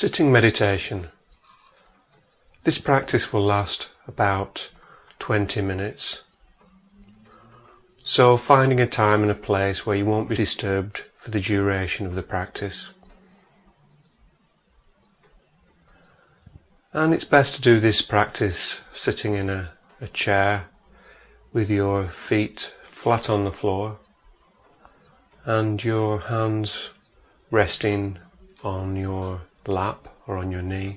Sitting meditation. This practice will last about 20 minutes. So finding a time and a place where you won't be disturbed for the duration of the practice. And it's best to do this practice sitting in a chair with your feet flat on the floor and your hands resting on your lap or on your knee,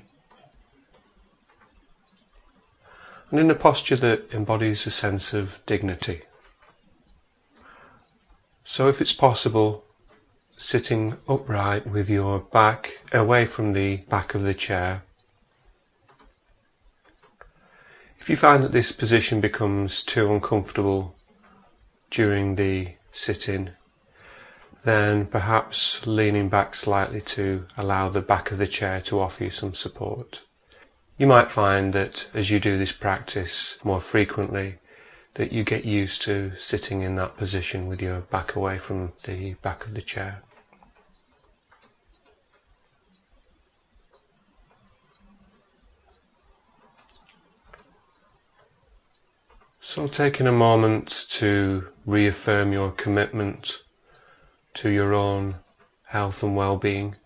and in a posture that embodies a sense of dignity. So if it's possible, sitting upright with your back away from the back of the chair. If you find that this position becomes too uncomfortable during the sit-in, then perhaps leaning back slightly to allow the back of the chair to offer you some support. You might find that as you do this practice more frequently, that you get used to sitting in that position with your back away from the back of the chair. So taking a moment to reaffirm your commitment to your own health and well-being,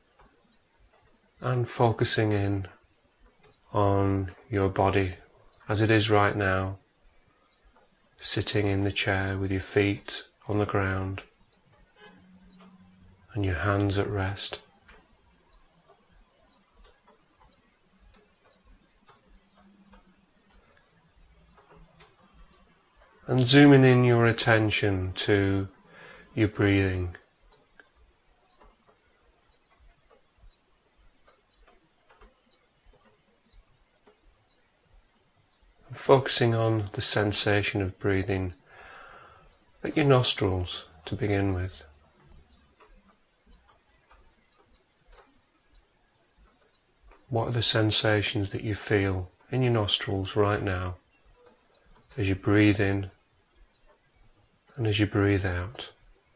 and focusing in on your body as it is right now, sitting in the chair with your feet on the ground and your hands at rest. And zooming in your attention to your breathing. And focusing on the sensation of breathing at your nostrils to begin with. What are the sensations that you feel in your nostrils right now as you breathe in and as you breathe out?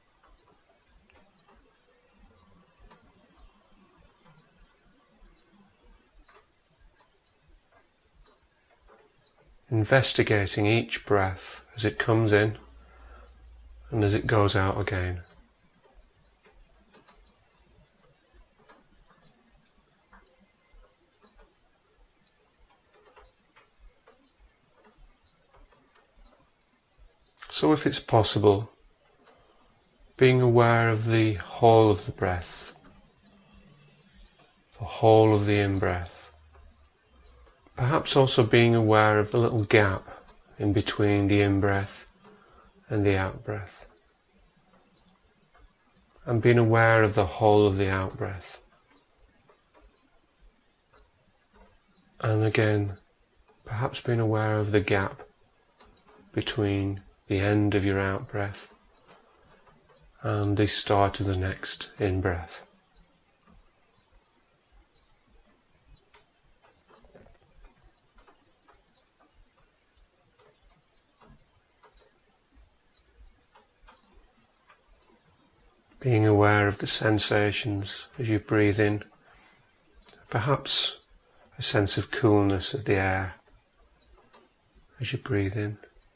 Investigating each breath as it comes in and as it goes out again. So if it's possible, being aware of the whole of the breath, the whole of the in-breath. Perhaps also being aware of the little gap in between the in-breath and the out-breath. And being aware of the whole of the out-breath. And again, perhaps being aware of the gap between the end of your out-breath and the start of the next in-breath. Being aware of the sensations as you breathe in, perhaps a sense of coolness of the air as you breathe in.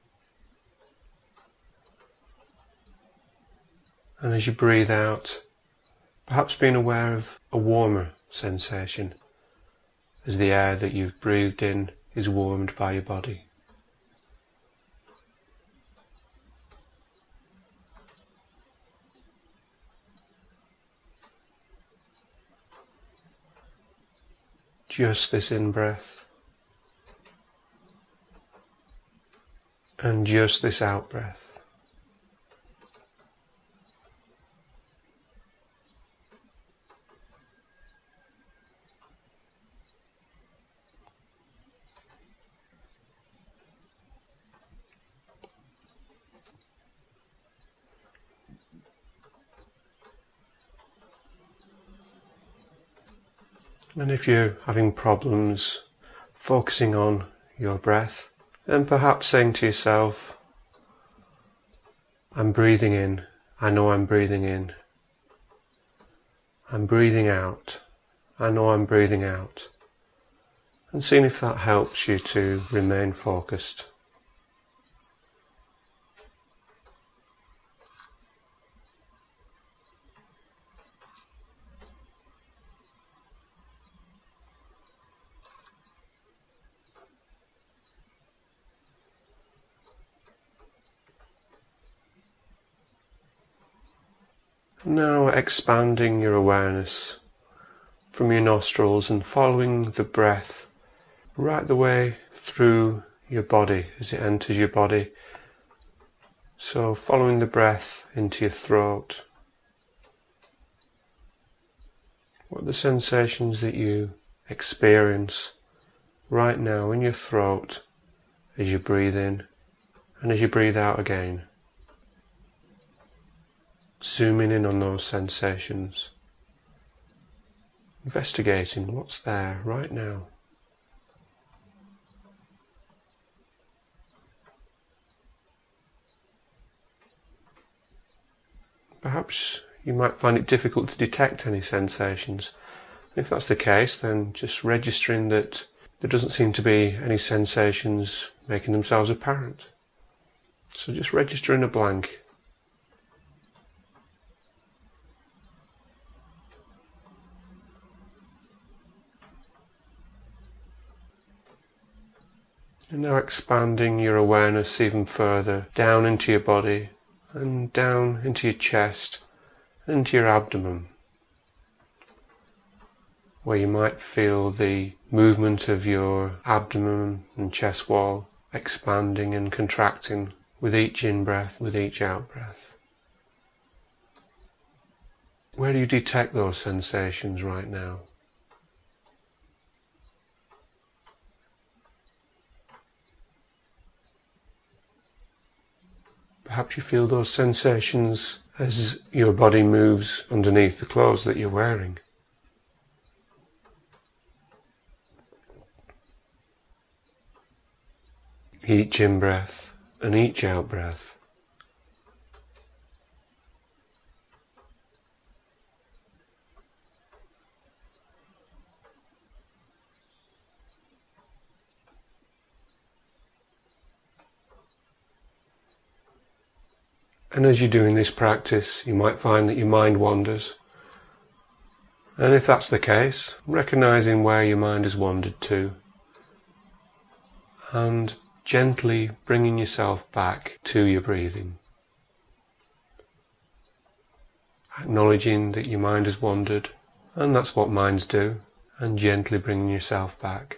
And as you breathe out, perhaps being aware of a warmer sensation as the air that you've breathed in is warmed by your body. Just this in-breath and just this out-breath. And if you're having problems focusing on your breath, then perhaps saying to yourself, I'm breathing in, I know I'm breathing in. I'm breathing out, I know I'm breathing out, and seeing if that helps you to remain focused. Now expanding your awareness from your nostrils and following the breath right the way through your body as it enters your body. So following the breath into your throat. What are the sensations that you experience right now in your throat as you breathe in and as you breathe out again? Zooming in on those sensations, investigating what's there right now. Perhaps you might find it difficult to detect any sensations. If that's the case, then just registering that there doesn't seem to be any sensations making themselves apparent. So just registering a blank. And now expanding your awareness even further down into your body and down into your chest and into your abdomen, where you might feel the movement of your abdomen and chest wall expanding and contracting with each in-breath, with each out-breath. Where do you detect those sensations right now? Perhaps you feel those sensations as your body moves underneath the clothes that you're wearing. Each in-breath and each out-breath. And as you're doing this practice, you might find that your mind wanders. And if that's the case, recognizing where your mind has wandered to, and gently bringing yourself back to your breathing. Acknowledging that your mind has wandered, and that's what minds do, and gently bringing yourself back.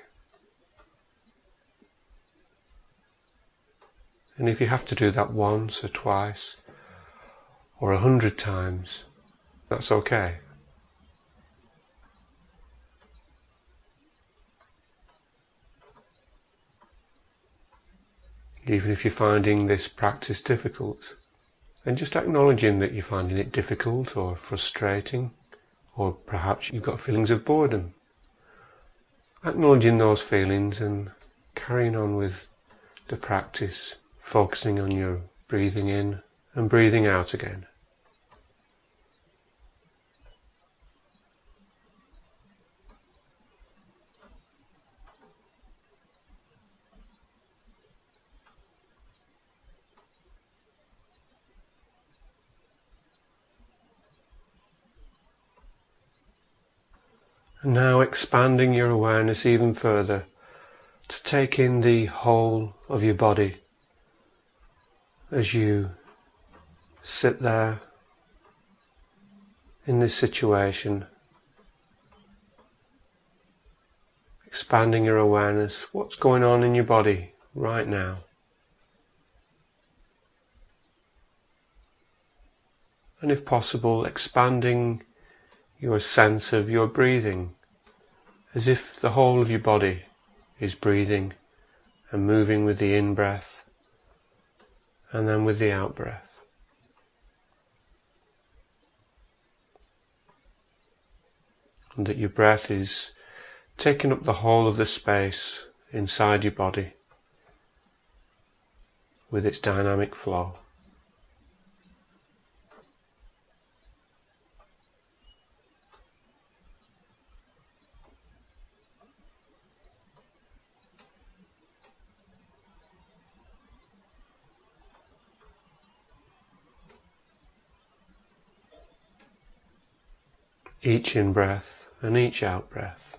And if you have to do that once or twice, or 100 times, that's okay. Even if you're finding this practice difficult, then just acknowledging that you're finding it difficult or frustrating, or perhaps you've got feelings of boredom. Acknowledging those feelings and carrying on with the practice, focusing on your breathing in and breathing out again. And now expanding your awareness even further to take in the whole of your body as you sit there in this situation, expanding your awareness, what's going on in your body right now. And if possible, expanding your sense of your breathing, as if the whole of your body is breathing and moving with the in-breath and then with the out-breath. And that your breath is taking up the whole of the space inside your body with its dynamic flow. each in-breath and each out-breath.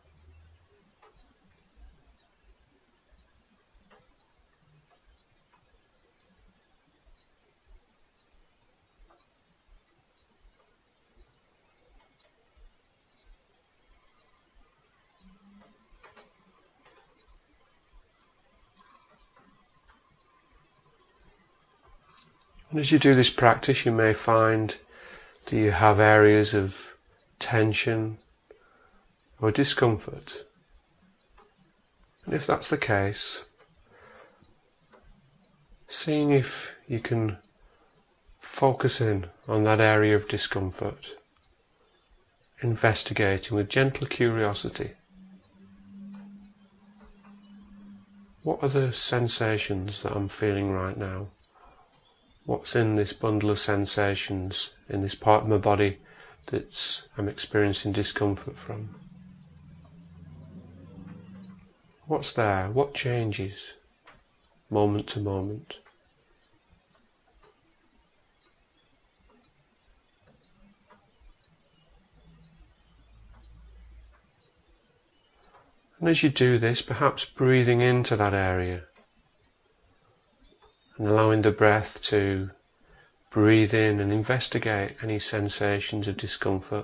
And as you do this practice, you may find that you have areas of tension or discomfort. And if that's the case, seeing if you can focus in on that area of discomfort, investigating with gentle curiosity. What are the sensations that I'm feeling right now? What's in this bundle of sensations, in this part of my body that I'm experiencing discomfort from? What's there? What changes moment to moment? And as you do this, perhaps breathing into that area and allowing the breath to breathe in and investigate any sensations of discomfort.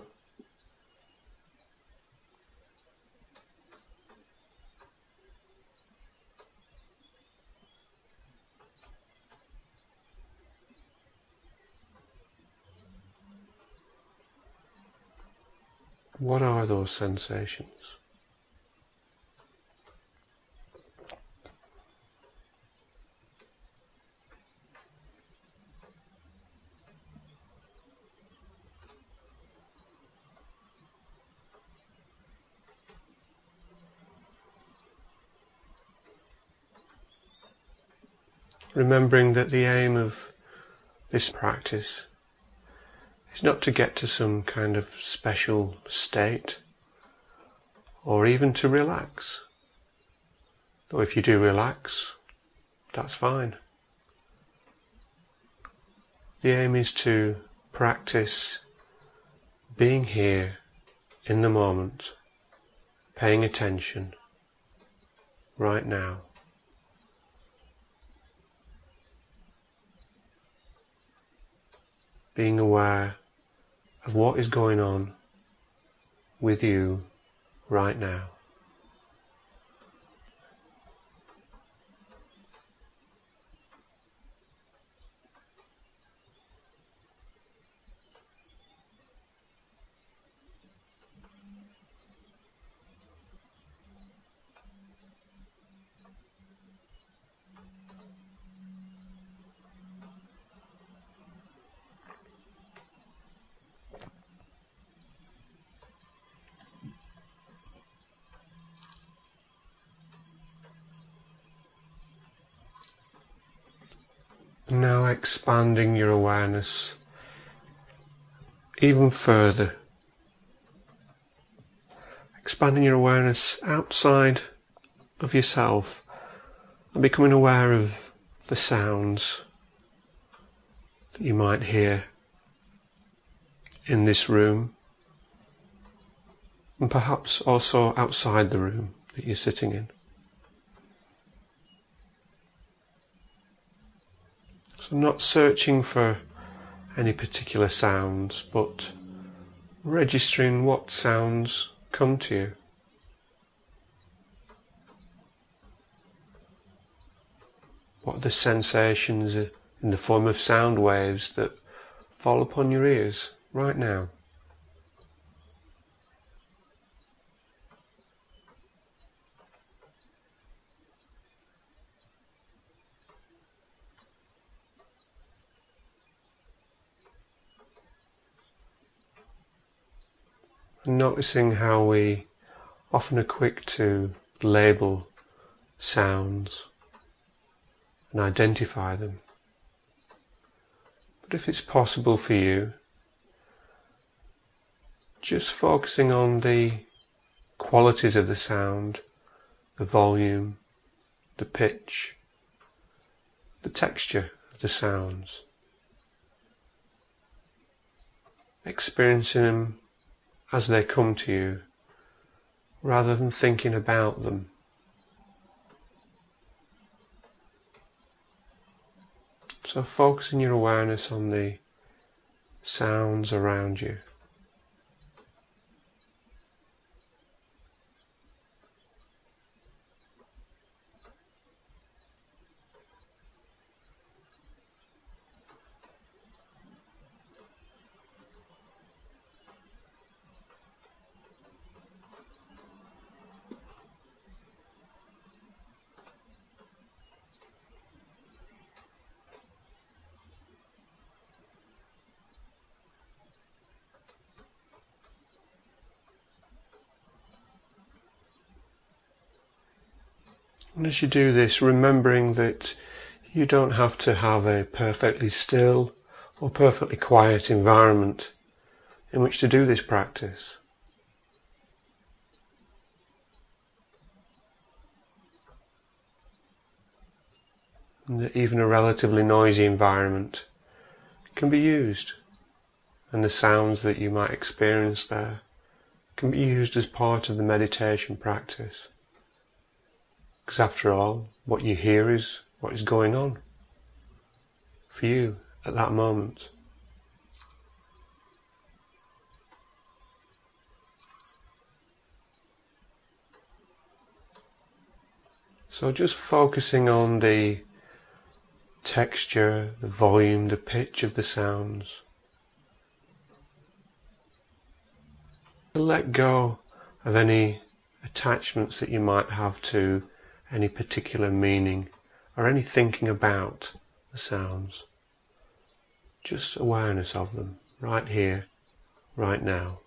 What are those sensations? Remembering that the aim of this practice is not to get to some kind of special state or even to relax. Though if you do relax, that's fine. The aim is to practice being here in the moment, paying attention right now. Being aware of what is going on with you right now. Now expanding your awareness even further. Expanding your awareness outside of yourself and becoming aware of the sounds that you might hear in this room and perhaps also outside the room that you're sitting in. So not searching for any particular sounds, but registering what sounds come to you. What are the sensations in the form of sound waves that fall upon your ears right now? And noticing how we often are quick to label sounds and identify them. But if it's possible for you, just focusing on the qualities of the sound, the volume, the pitch, the texture of the sounds, experiencing them as they come to you, rather than thinking about them. So focusing your awareness on the sounds around you. And as you do this, remembering that you don't have to have a perfectly still or perfectly quiet environment in which to do this practice. And that even a relatively noisy environment can be used, and the sounds that you might experience there can be used as part of the meditation practice. Because after all, what you hear is what is going on for you at that moment. So just focusing on the texture, the volume, the pitch of the sounds. Let go of any attachments that you might have to any particular meaning or any thinking about the sounds. Just awareness of them right here, right now.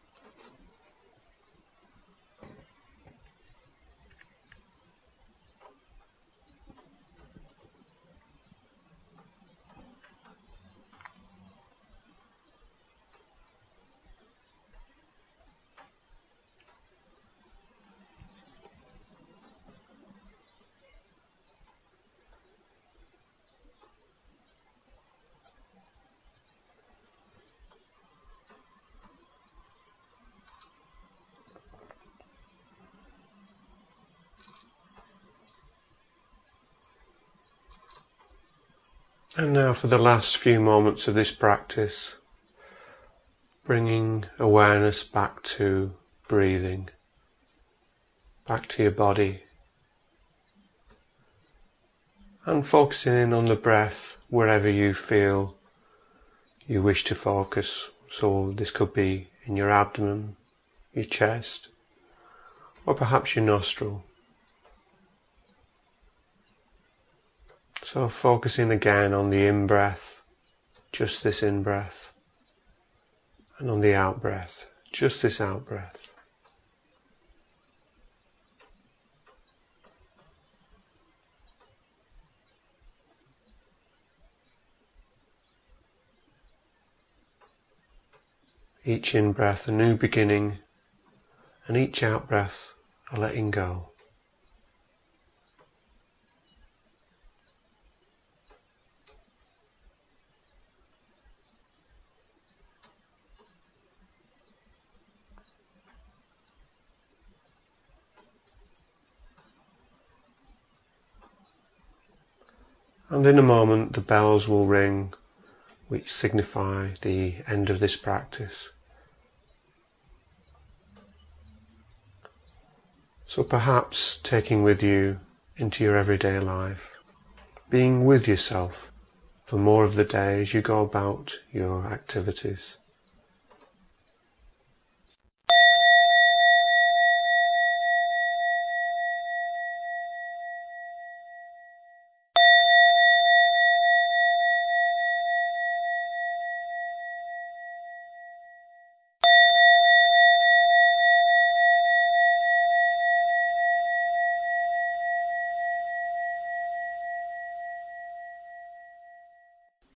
And now for the last few moments of this practice, bringing awareness back to breathing, back to your body, and focusing in on the breath wherever you feel you wish to focus. So this could be in your abdomen, your chest, or perhaps your nostril. So focusing again on the in-breath, just this in-breath, and on the out-breath, just this out-breath. Each in-breath a new beginning, and each out-breath a letting go. And in a moment the bells will ring, which signify the end of this practice. So perhaps taking with you into your everyday life, being with yourself for more of the day as you go about your activities.